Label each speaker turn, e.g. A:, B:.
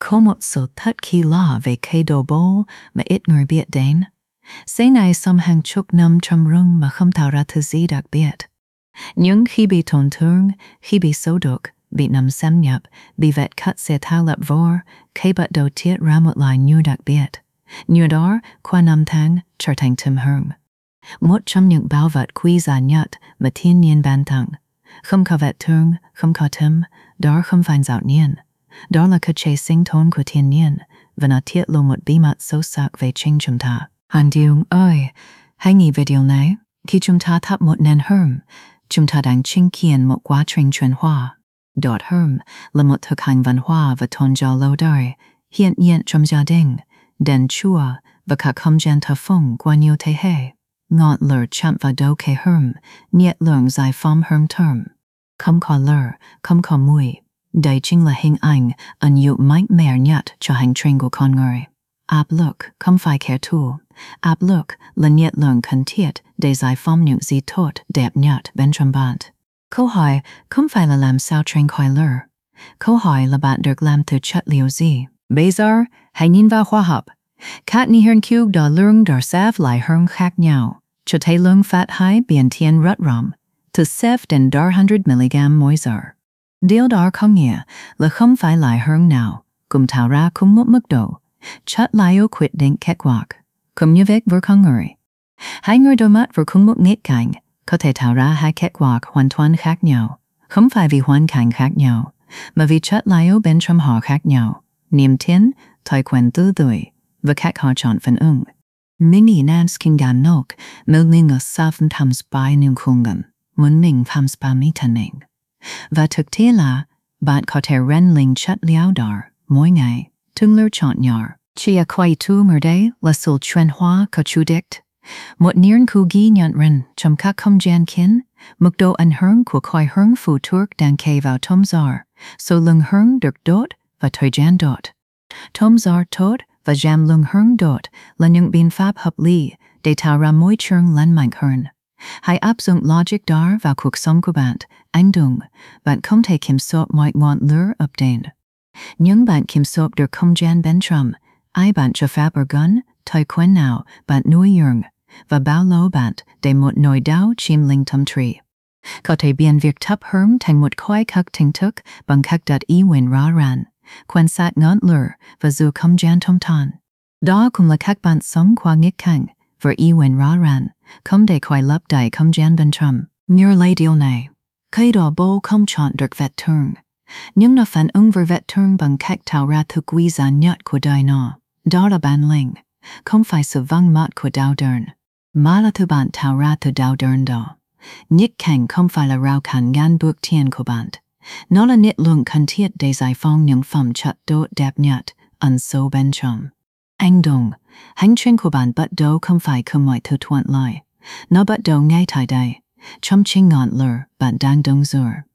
A: Có một số thất khi lo về cây đồ bố mà ít người biết đến. Sẽ này xong hàng chục năm trong rừng mà không tạo ra thứ gì đặc biệt. Nhưng khi bị tổn thương, khi bị xấu độc, bị nấm xâm nhập, bị vết cắt sẽ thao lập vô, cây bắt đầu tiết ra một loại nhựa đặc biệt. Nhựa đó, qua năm tháng, trở thành thơm hương. Một trong những bảo vật quý giá nhất mà thiên nhiên ban tặng. Không có vết thương, không có thơm, đó không phải dạo nhiên. Đó là cơ chế sinh tồn của thiên nhiên, và nó tiết lộ một bí mật sâu sắc về chính chúng ta. Anh Điêu ơi, hãy nghĩ về điều này. Khi chúng ta thắp một nén hương, chúng ta đang chứng kiến một quá trình chuyển hóa. Đốt hương là một thực hành văn hóa và tôn giáo lâu đời, hiện diện trong gia đình, đền chùa và các không gian thờ phụng qua nhiều thế hệ. Ngọn lửa chạm vào đầu cây hương, nhiệt lượng giải phóng hương thơm. Không có lửa, không có mùi. Đây chính là hình ảnh ẩn dụ mạnh mẽ nhất cho hành trình của con người. Áp lực không phải kẻ thù. Áp lực là nhiệt lượng cần thiết để giải phóng những gì tốt đẹp nhất bên trong bạn. Câu hỏi không phải là làm sao tránh khỏi lửa. Câu hỏi là bạn được làm từ chất liệu gì. Bây giờ, hãy nhìn vào khoa học. Các nhà nghiên cứu đã lượng đo xếp lại hương khác nhau, cho thấy lượng phát hai biến thiên rất rộng, từ xếp đến 100mg mỗi giờ. Điều đó không nghĩa là không phải loại hương nào cũng tạo ra cùng một mức độ. Chất liệu quyết định kết quả, cũng như việc với con người. Hai người đối mặt với cùng một nghịch cảnh có thể tạo ra hai kết quả hoàn toàn khác nhau, không phải vì hoàn cảnh khác nhau, mà vì chất liệu bên trong họ khác nhau, niềm tin, thói quen tư duy và cách họ chọn phản ứng. Mình nghĩ nan kinh gan nốc, mình ở sắp tham spy nhưng không gần, muốn mình tham spy mi thân hình. Và thực tế là, bạn có thể rèn luyện chất liệu đó mỗi ngày, từng lựa chọn nhỏ. Chỉ quay tu mở đây là sự chuyển hóa có chủ đích. Một nghiên cứu ghi nhận rằng trong các không gian kín, mức độ ảnh hưởng của khói hương phụ thuộc đang kề vào tom gió, số lượng hương được đốt và thời gian đốt. Tom gió tốt và giảm lượng hương đốt là những biện pháp hợp lý để tạo ra môi trường lành mạnh hơn. Hãy áp dụng logic đó vào cuộc sống của bạn. Anh đúng, bạn không thể kiểm soát mọi ngọn lửa ập đến. Nhưng bạn kiểm soát được không gian bên trong. Ai bạn cho phép ở gần, thói quen nào bạn nuôi dưỡng, và bao lâu bạn để một nỗi đau chìm linh tâm trí. Có thể biến việc thắp hương thành một khoảnh khắc thinh thức bằng cách đặt ý nguyện rõ ràng, quan sát ngọn lửa và giữ không gian thông thoáng. Đó cũng là cách bạn sống qua nghịch cảnh với ý nguyện rõ ràng, không để khói lấp đầy không gian bên trong. Nhớ lấy điều này, cây đỏ bố không chọn được vết thương, nhưng nó phản ứng với vết thương bằng cách tạo ra thứ quý giá nhất của đời nó. Đó là bản lĩnh, không phải sự vắng mặt của đau đớn, mà là thứ bạn tạo ra từ đau đớn đó. Nghịch cảnh không phải là rào cản ngăn bước tiến của bạn. Nó là nhiệt lượng cần thiết để giải phóng những phẩm chất tốt đẹp nhất ẩn sâu bên trong. Anh đúng, hành trình của bạn bắt đầu không phải không mọi thứ thuận lợi. Nó bắt đầu ngay tại đây, trong chính ngọn lửa bạn đang đứng giữa.